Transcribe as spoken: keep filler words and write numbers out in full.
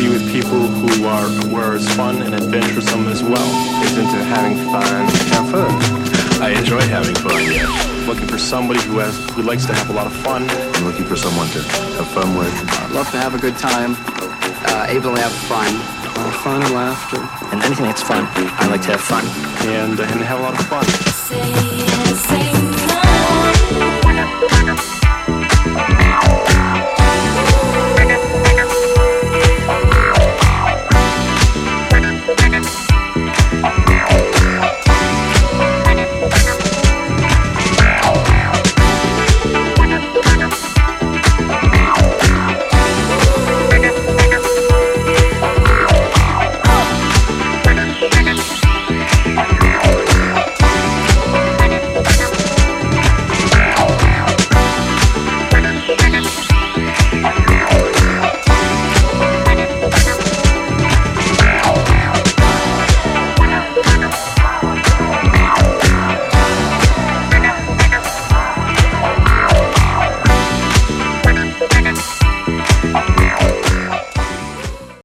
be with people who are were as fun and adventuresome as well. Is into having fun. Have fun. I enjoy having fun, yes. Looking for somebody who has who likes to have a lot of fun. I'm looking for someone to have fun with. I love to have a good time. Uh, able to have fun. Uh, fun and laughter. And anything that's fun, I like to have fun. And, uh, and have a lot of fun. Say yes, say no.